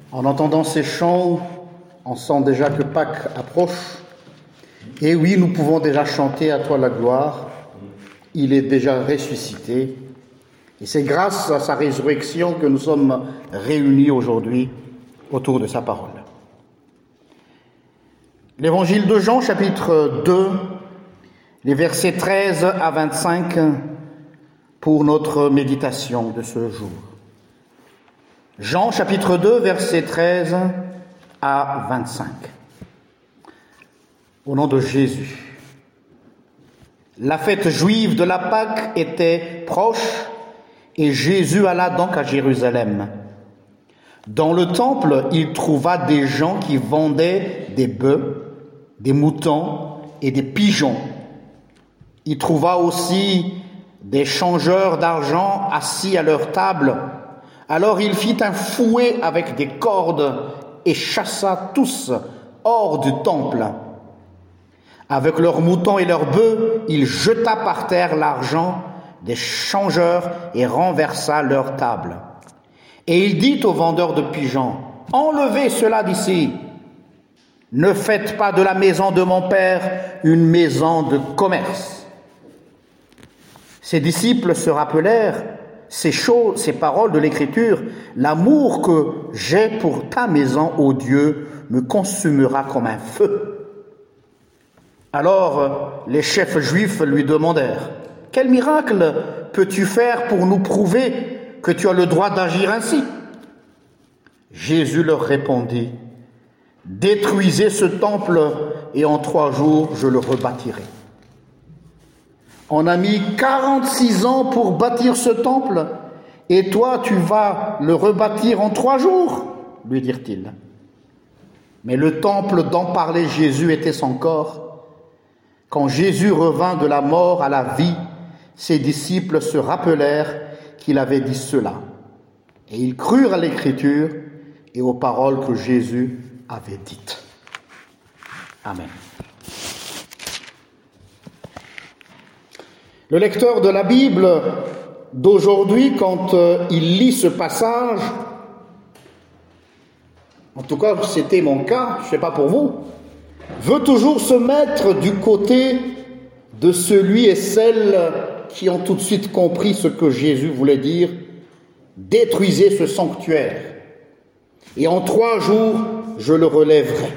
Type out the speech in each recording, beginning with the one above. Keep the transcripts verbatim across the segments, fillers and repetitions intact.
En entendant ces chants, on sent déjà que Pâques approche. Et oui, nous pouvons déjà chanter à toi la gloire. Il est déjà ressuscité. Et c'est grâce à sa résurrection que nous sommes réunis aujourd'hui autour de sa parole. L'évangile de Jean, chapitre deux, les versets treize à vingt-cinq, pour notre méditation de ce jour. Jean, chapitre deux, versets treize à vingt-cinq. Au nom de Jésus. La fête juive de la Pâque était proche et Jésus alla donc à Jérusalem. Dans le temple, il trouva des gens qui vendaient des bœufs, des moutons et des pigeons. Il trouva aussi des changeurs d'argent assis à leur table. Alors il fit un fouet avec des cordes et chassa tous hors du temple. Avec leurs moutons et leurs bœufs, il jeta par terre l'argent des changeurs et renversa leur table. Et il dit aux vendeurs de pigeons, « Enlevez cela d'ici. Ne faites pas de la maison de mon père une maison de commerce. » Ses disciples se rappelèrent ces choses, ces paroles de l'Écriture. « L'amour que j'ai pour ta maison, ô Dieu, me consumera comme un feu. » Alors les chefs juifs lui demandèrent, « Quel miracle peux-tu faire pour nous prouver que tu as le droit d'agir ainsi ?» Jésus leur répondit, « Détruisez ce temple et en trois jours je le rebâtirai. » On a mis quarante-six ans pour bâtir ce temple et toi tu vas le rebâtir en trois jours, lui dirent-ils. Mais le temple dont parlait Jésus était son corps. Quand Jésus revint de la mort à la vie, ses disciples se rappelèrent qu'il avait dit cela. Et ils crurent à l'Écriture et aux paroles que Jésus avait dites. Amen. Le lecteur de la Bible d'aujourd'hui, quand il lit ce passage, en tout cas c'était mon cas, je ne sais pas pour vous, veut toujours se mettre du côté de celui et celle qui ont tout de suite compris ce que Jésus voulait dire. Détruisez ce sanctuaire, et en trois jours, je le relèverai.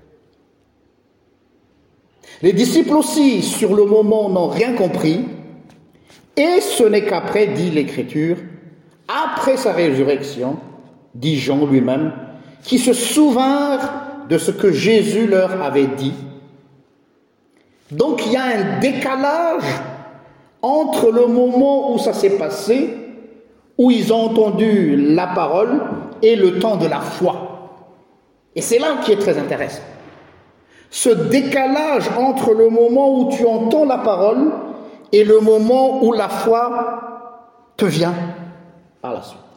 Les disciples aussi, sur le moment, n'ont rien compris, et ce n'est qu'après, dit l'Écriture, après sa résurrection, dit Jean lui-même, qui se souvinrent de ce que Jésus leur avait dit. Donc il y a un décalage entre le moment où ça s'est passé, où ils ont entendu la parole, et le temps de la foi. Et c'est là qui est très intéressant. Ce décalage entre le moment où tu entends la parole et le moment où la foi te vient par la suite.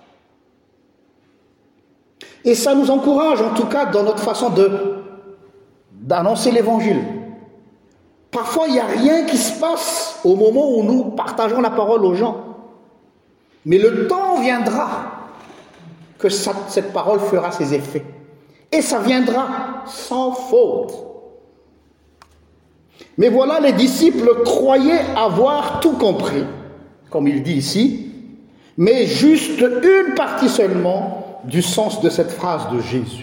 Et ça nous encourage, en tout cas, dans notre façon de, d'annoncer l'Évangile. Parfois, il n'y a rien qui se passe au moment où nous partageons la parole aux gens. Mais le temps viendra que ça, cette parole fera ses effets. Et ça viendra sans faute. Mais voilà, les disciples croyaient avoir tout compris, comme il dit ici, mais juste une partie seulement du sens de cette phrase de Jésus.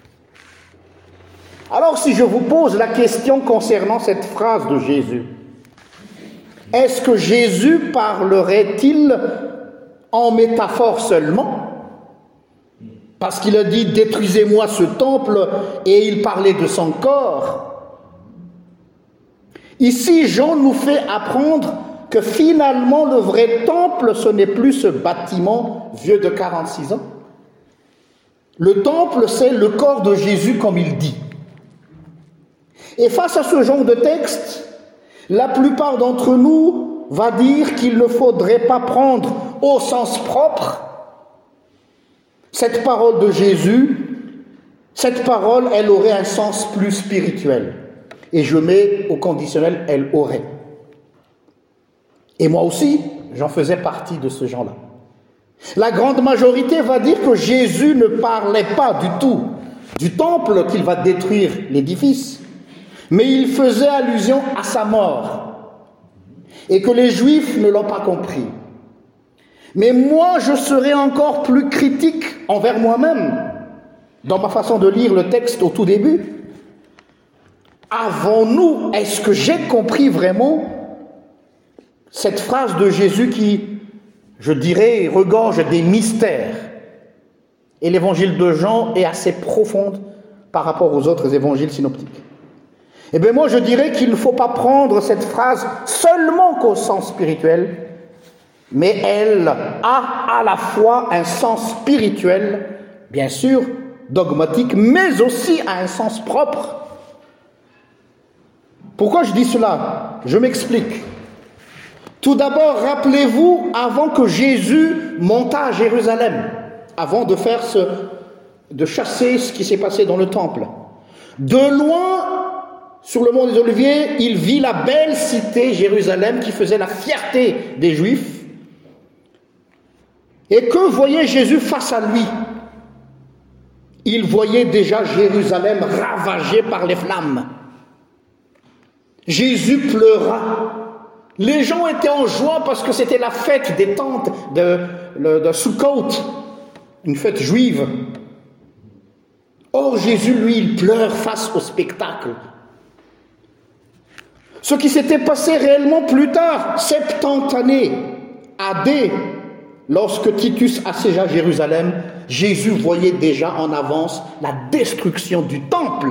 Alors, si je vous pose la question concernant cette phrase de Jésus, est-ce que Jésus parlerait-il en métaphore seulement? Parce qu'il a dit « détruisez-moi ce temple » et il parlait de son corps. Ici, Jean nous fait apprendre que finalement, le vrai temple, ce n'est plus ce bâtiment vieux de quarante-six ans. Le temple, c'est le corps de Jésus, comme il dit. Et face à ce genre de texte, la plupart d'entre nous va dire qu'il ne faudrait pas prendre au sens propre cette parole de Jésus. Cette parole, elle aurait un sens plus spirituel. Et je mets au conditionnel, elle aurait. Et moi aussi, j'en faisais partie de ce genre-là. La grande majorité va dire que Jésus ne parlait pas du tout du temple qu'il va détruire l'édifice, mais il faisait allusion à sa mort et que les Juifs ne l'ont pas compris. Mais moi, je serai encore plus critique envers moi-même dans ma façon de lire le texte au tout début. Avons-nous, est-ce que j'ai compris vraiment cette phrase de Jésus qui, je dirais, regorge des mystères? Et l'évangile de Jean est assez profonde par rapport aux autres évangiles synoptiques. Eh bien moi, je dirais qu'il ne faut pas prendre cette phrase seulement qu'au sens spirituel, mais elle a à la fois un sens spirituel, bien sûr, dogmatique, mais aussi un sens propre. Pourquoi je dis cela? Je m'explique. Tout d'abord, rappelez-vous, avant que Jésus montât à Jérusalem, avant de faire ce, de chasser ce qui s'est passé dans le temple, de loin, sur le mont des Oliviers, il vit la belle cité Jérusalem qui faisait la fierté des Juifs. Et que voyait Jésus face à lui? Il voyait déjà Jérusalem ravagée par les flammes. Jésus pleura. Les gens étaient en joie parce que c'était la fête des tentes de, de, de Sukkot, une fête juive. Or, Jésus, lui, il pleure face au spectacle. Ce qui s'était passé réellement plus tard, septante années, A D, lorsque Titus assiégea Jérusalem, Jésus voyait déjà en avance la destruction du temple.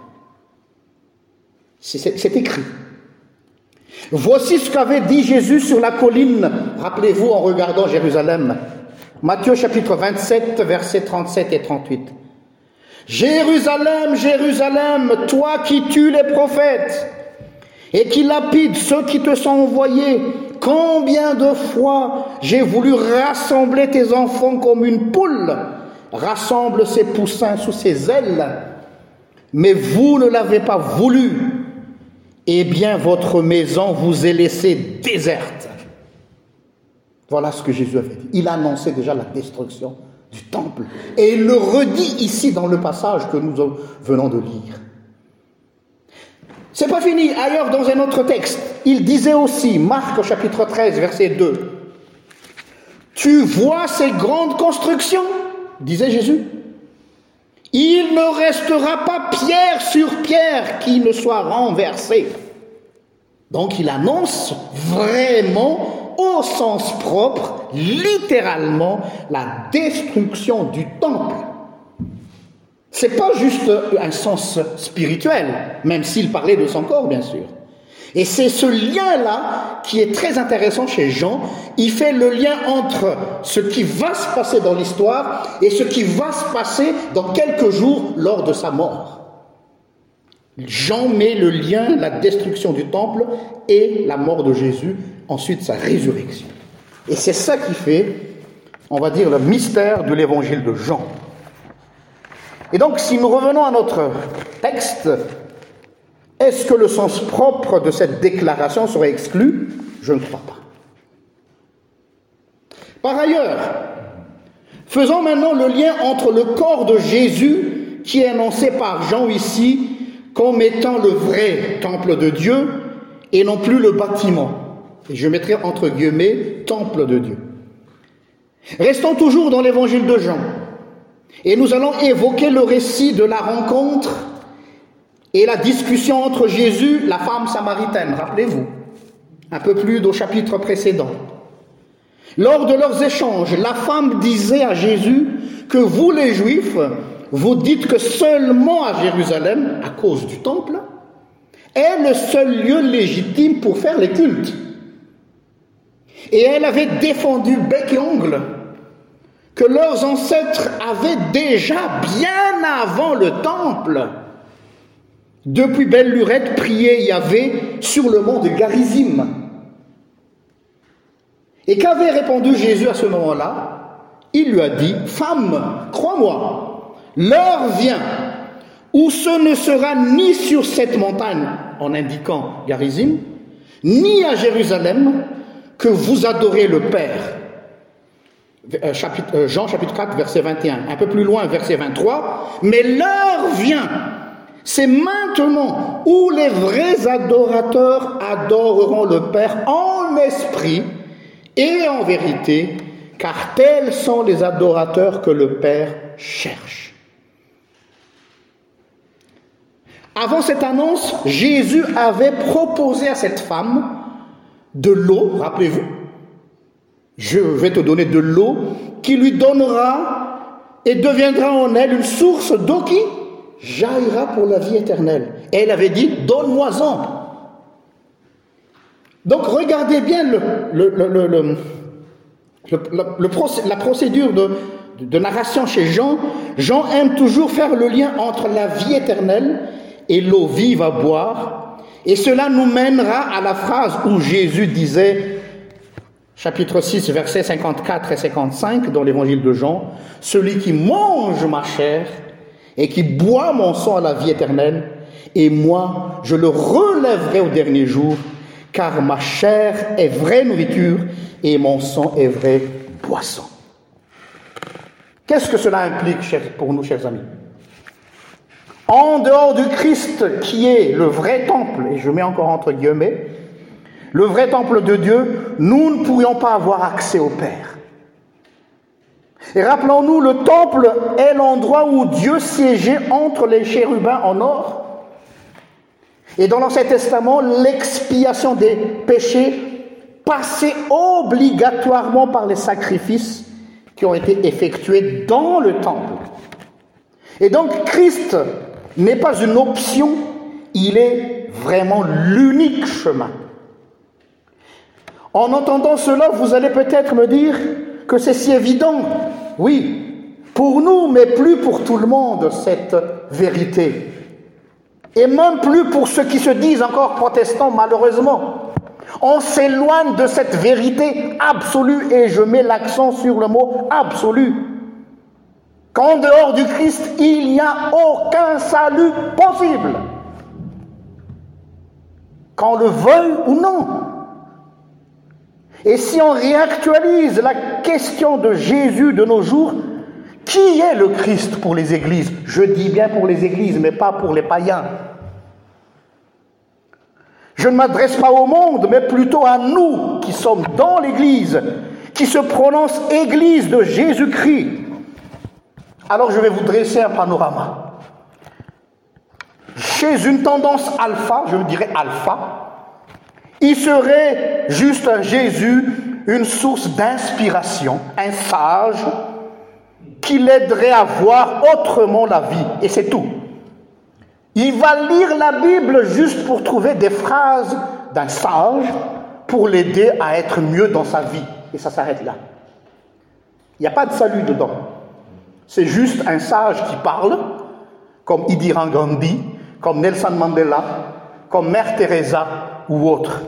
C'est, c'est, c'est écrit. Voici ce qu'avait dit Jésus sur la colline, rappelez-vous en regardant Jérusalem. Matthieu chapitre vingt-sept, versets trente-sept et trente-huit. Jérusalem, Jérusalem, toi qui tues les prophètes et qui lapides ceux qui te sont envoyés, combien de fois j'ai voulu rassembler tes enfants comme une poule rassemble ses poussins sous ses ailes, mais vous ne l'avez pas voulu. Eh bien, votre maison vous est laissée déserte. Voilà ce que Jésus avait dit. Il annonçait déjà la destruction du temple. Et il le redit ici dans le passage que nous venons de lire. C'est pas fini. Ailleurs, dans un autre texte, il disait aussi, Marc chapitre treize, verset deux. Tu vois ces grandes constructions, disait Jésus. Il ne restera pas pierre sur pierre qui ne soit renversée. Donc il annonce vraiment, au sens propre, littéralement, la destruction du temple. C'est pas juste un sens spirituel, même s'il parlait de son corps, bien sûr. Et c'est ce lien-là qui est très intéressant chez Jean. Il fait le lien entre ce qui va se passer dans l'histoire et ce qui va se passer dans quelques jours lors de sa mort. Jean met le lien, la destruction du temple et la mort de Jésus, ensuite sa résurrection. Et c'est ça qui fait, on va dire, le mystère de l'évangile de Jean. Et donc, si nous revenons à notre texte, est-ce que le sens propre de cette déclaration serait exclu? Je ne crois pas. Par ailleurs, faisons maintenant le lien entre le corps de Jésus, qui est annoncé par Jean ici, comme étant le vrai temple de Dieu, et non plus le bâtiment. Et je mettrai entre guillemets, temple de Dieu. Restons toujours dans l'évangile de Jean. Et nous allons évoquer le récit de la rencontre et la discussion entre Jésus et la femme samaritaine, rappelez-vous, un peu plus au chapitre précédent. Lors de leurs échanges, la femme disait à Jésus que vous les Juifs, vous dites que seulement à Jérusalem, à cause du temple, est le seul lieu légitime pour faire les cultes. Et elle avait défendu bec et ongle que leurs ancêtres avaient déjà, bien avant le temple, depuis belle lurette, prié Yahvé sur le mont de Garizim. Et qu'avait répondu Jésus à ce moment-là? Il lui a dit, « Femme, crois-moi, l'heure vient où ce ne sera ni sur cette montagne, en indiquant Garizim, ni à Jérusalem, que vous adorez le Père. chapitre, Jean chapitre quatre, verset vingt et un. Un peu plus loin, verset vingt-trois. Mais l'heure vient, c'est maintenant, où les vrais adorateurs adoreront le Père en esprit et en vérité, car tels sont les adorateurs que le Père cherche. Avant cette annonce, Jésus avait proposé à cette femme de l'eau, rappelez-vous, je vais te donner de l'eau qui lui donnera et deviendra en elle une source d'eau qui jaillira pour la vie éternelle. Et elle avait dit, donne-moi-en. Donc regardez bien le, le, le, le, le, le, le procé, la procédure de, de narration chez Jean. Jean aime toujours faire le lien entre la vie éternelle et l'eau vive à boire. Et cela nous mènera à la phrase où Jésus disait, chapitre six, versets cinquante-quatre et cinquante-cinq dans l'évangile de Jean, « Celui qui mange ma chair et qui boit mon sang à la vie éternelle, et moi, je le relèverai au dernier jour, car ma chair est vraie nourriture et mon sang est vraie boisson. » Qu'est-ce que cela implique pour nous, chers amis? En dehors du Christ qui est le vrai temple, et je mets encore entre guillemets, le vrai temple de Dieu, nous ne pourrions pas avoir accès au Père. Et rappelons-nous, le temple est l'endroit où Dieu siégeait entre les chérubins en or. Et dans l'Ancien Testament, l'expiation des péchés passait obligatoirement par les sacrifices qui ont été effectués dans le temple. Et donc, Christ n'est pas une option, il est vraiment l'unique chemin. En entendant cela, vous allez peut-être me dire que c'est si évident. Oui, pour nous, mais plus pour tout le monde, cette vérité. Et même plus pour ceux qui se disent encore protestants, malheureusement. On s'éloigne de cette vérité absolue, et je mets l'accent sur le mot absolu. Qu'en dehors du Christ, il n'y a aucun salut possible. Qu'on le veuille ou non. Et si on réactualise la question de Jésus de nos jours, qui est le Christ pour les églises? Je dis bien pour les églises, mais pas pour les païens. Je ne m'adresse pas au monde, mais plutôt à nous qui sommes dans l'église, qui se prononce église de Jésus-Christ. Alors je vais vous dresser un panorama. Chez une tendance alpha, je dirais alpha, il serait juste un Jésus, une source d'inspiration, un sage qui l'aiderait à voir autrement la vie, et c'est tout. Il va lire la Bible juste pour trouver des phrases d'un sage pour l'aider à être mieux dans sa vie, et ça s'arrête là. Il n'y a pas de salut dedans. C'est juste un sage qui parle, comme Indira Gandhi, comme Nelson Mandela, comme Mère Teresa ou autres.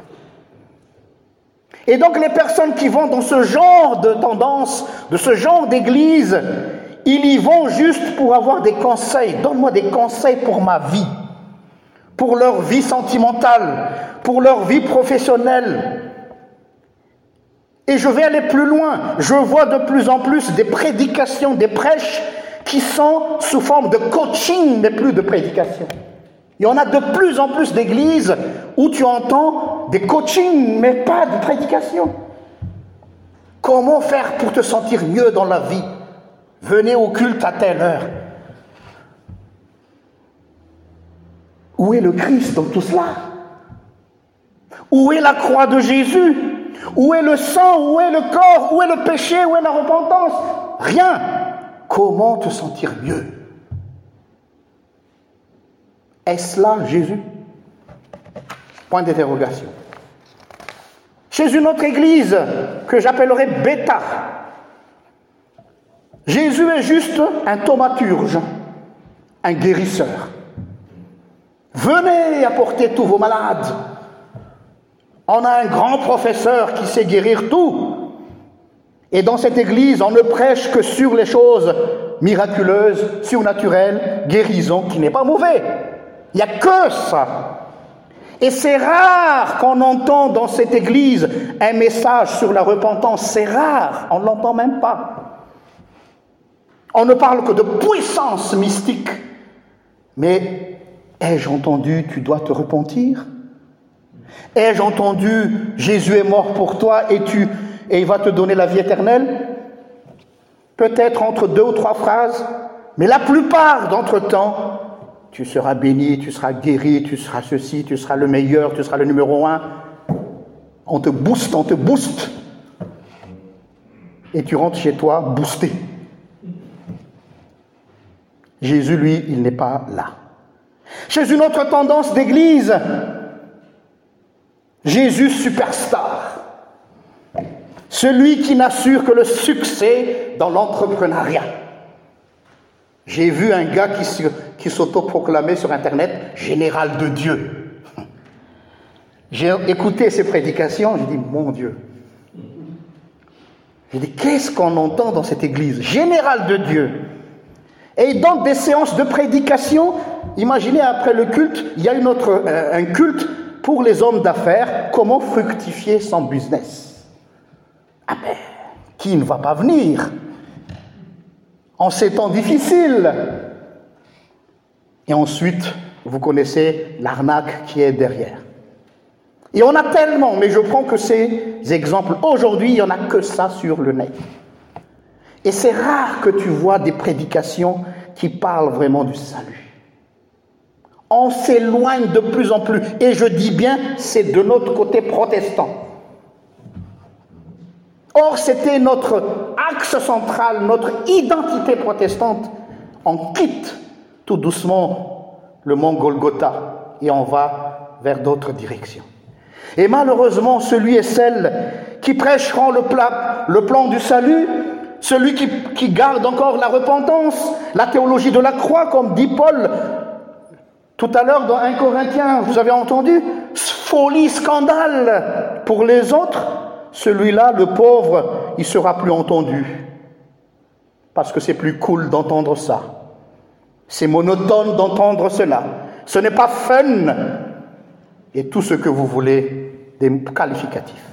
Et donc les personnes qui vont dans ce genre de tendance, de ce genre d'église, ils y vont juste pour avoir des conseils. Donne-moi des conseils pour ma vie, pour leur vie sentimentale, pour leur vie professionnelle. Et je vais aller plus loin. Je vois de plus en plus des prédications, des prêches qui sont sous forme de coaching, mais plus de prédication. Il y en a de plus en plus d'églises où tu entends des coachings, mais pas de prédication. Comment faire pour te sentir mieux dans la vie? Venez au culte à telle heure. Où est le Christ dans tout cela? Où est la croix de Jésus? Où est le sang? Où est le corps? Où est le péché? Où est la repentance? Rien. Comment te sentir mieux? Est-ce là Jésus? Point d'interrogation. Chez une autre église que j'appellerais bêta, Jésus est juste un thaumaturge, un guérisseur. Venez apporter tous vos malades. On a un grand professeur qui sait guérir tout. Et dans cette église, on ne prêche que sur les choses miraculeuses, surnaturelles, guérison, qui n'est pas mauvais. Il n'y a que ça. Et c'est rare qu'on entend dans cette église un message sur la repentance. C'est rare, on ne l'entend même pas. On ne parle que de puissance mystique. Mais ai-je entendu, tu dois te repentir? Ai-je entendu, Jésus est mort pour toi et, tu, et il va te donner la vie éternelle? Peut-être entre deux ou trois phrases, mais la plupart d'entre-temps, tu seras béni, tu seras guéri, tu seras ceci, tu seras le meilleur, tu seras le numéro un. On te booste, on te booste. Et tu rentres chez toi boosté. Jésus, lui, il n'est pas là. Chez une autre tendance d'église, Jésus superstar. Celui qui n'assure que le succès dans l'entrepreneuriat. J'ai vu un gars qui, qui s'autoproclamait sur Internet « général de Dieu ». J'ai écouté ses prédications, j'ai dit « mon Dieu ». J'ai dit « qu'est-ce qu'on entend dans cette église ? Général de Dieu ». Et dans des séances de prédication, imaginez après le culte, il y a une autre, euh, un culte pour les hommes d'affaires, comment fructifier son business. Ah ben, qui ne va pas venir en ces temps difficiles? Et ensuite, vous connaissez l'arnaque qui est derrière. Et on a tellement, mais je prends que ces exemples. Aujourd'hui, il n'y en a que ça sur le net. Et c'est rare que tu vois des prédications qui parlent vraiment du salut. On s'éloigne de plus en plus. Et je dis bien, c'est de notre côté protestant. Or, c'était notre axe central, notre identité protestante. On quitte tout doucement le mont Golgotha et on va vers d'autres directions. Et malheureusement, celui et celle qui prêcheront le, pla- le plan du salut, celui qui, qui garde encore la repentance, la théologie de la croix, comme dit Paul tout à l'heure dans un Corinthiens, vous avez entendu, folie, scandale pour les autres. Celui-là, le pauvre, il sera plus entendu. Parce que c'est plus cool d'entendre ça. C'est monotone d'entendre cela. Ce n'est pas fun. Et tout ce que vous voulez, des qualificatifs.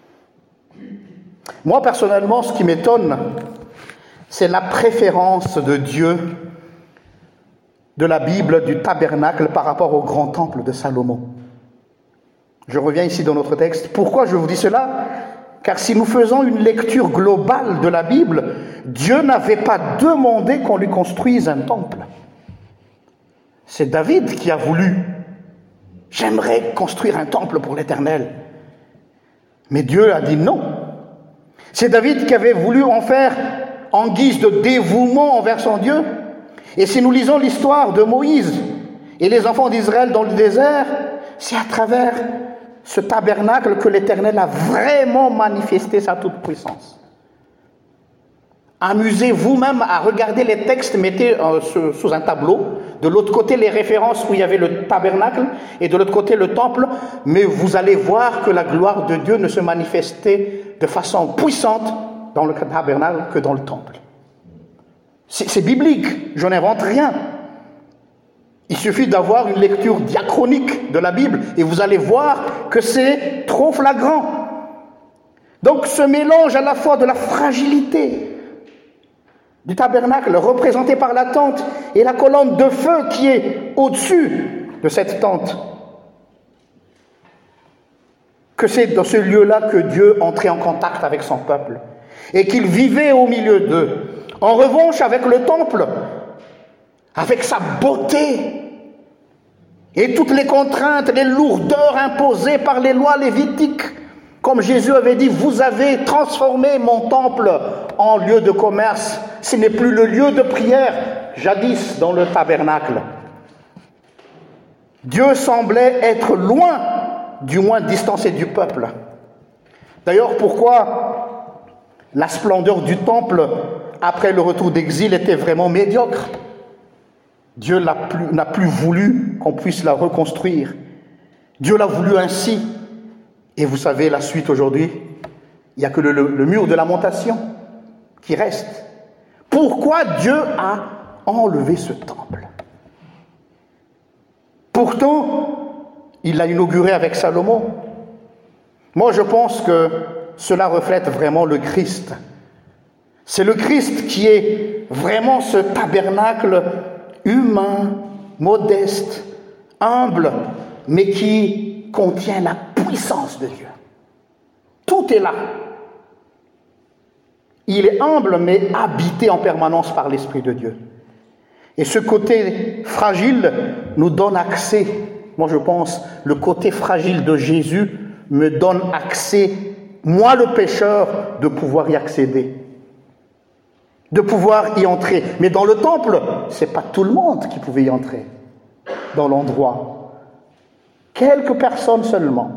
Moi, personnellement, ce qui m'étonne, c'est la préférence de Dieu de la Bible, du tabernacle par rapport au grand temple de Salomon. Je reviens ici dans notre texte. Pourquoi je vous dis cela ? Car si nous faisons une lecture globale de la Bible, Dieu n'avait pas demandé qu'on lui construise un temple. C'est David qui a voulu. J'aimerais construire un temple pour l'Éternel. Mais Dieu a dit non. C'est David qui avait voulu en faire en guise de dévouement envers son Dieu. Et si nous lisons l'histoire de Moïse et les enfants d'Israël dans le désert, c'est à travers ce tabernacle que l'Éternel a vraiment manifesté sa toute-puissance. Amusez-vous même à regarder les textes, mettez euh, sous, sous un tableau, de l'autre côté les références où il y avait le tabernacle et de l'autre côté le temple, mais vous allez voir que la gloire de Dieu ne se manifestait de façon puissante dans le tabernacle que dans le temple. C'est, c'est biblique, je n'invente rien. Il suffit d'avoir une lecture diachronique de la Bible et vous allez voir que c'est trop flagrant. Donc ce mélange à la fois de la fragilité du tabernacle représenté par la tente et la colonne de feu qui est au-dessus de cette tente, que c'est dans ce lieu-là que Dieu entrait en contact avec son peuple et qu'il vivait au milieu d'eux. En revanche, avec le temple, avec sa beauté et toutes les contraintes, les lourdeurs imposées par les lois lévitiques, comme Jésus avait dit, vous avez transformé mon temple en lieu de commerce. Ce n'est plus le lieu de prière, jadis dans le tabernacle. Dieu semblait être loin, du moins distancé du peuple. D'ailleurs, pourquoi la splendeur du temple après le retour d'exil était vraiment médiocre? Dieu n'a plus, n'a plus voulu qu'on puisse la reconstruire. Dieu l'a voulu ainsi. Et vous savez, la suite aujourd'hui, il n'y a que le, le, le mur de lamentation qui reste. Pourquoi Dieu a enlevé ce temple? Pourtant, il l'a inauguré avec Salomon. Moi, je pense que cela reflète vraiment le Christ. C'est le Christ qui est vraiment ce tabernacle humain, modeste, humble, mais qui contient la puissance de Dieu. Tout est là. Il est humble, mais habité en permanence par l'Esprit de Dieu. Et ce côté fragile nous donne accès. Moi, je pense, le côté fragile de Jésus me donne accès, moi le pécheur, de pouvoir y accéder, de pouvoir y entrer. Mais dans le temple, ce n'est pas tout le monde qui pouvait y entrer, dans l'endroit. Quelques personnes seulement.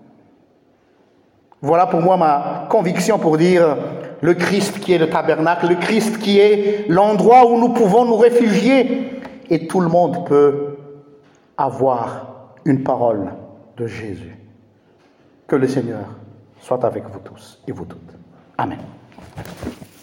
Voilà pour moi ma conviction pour dire le Christ qui est le tabernacle, le Christ qui est l'endroit où nous pouvons nous réfugier. Et tout le monde peut avoir une parole de Jésus. Que le Seigneur soit avec vous tous et vous toutes. Amen.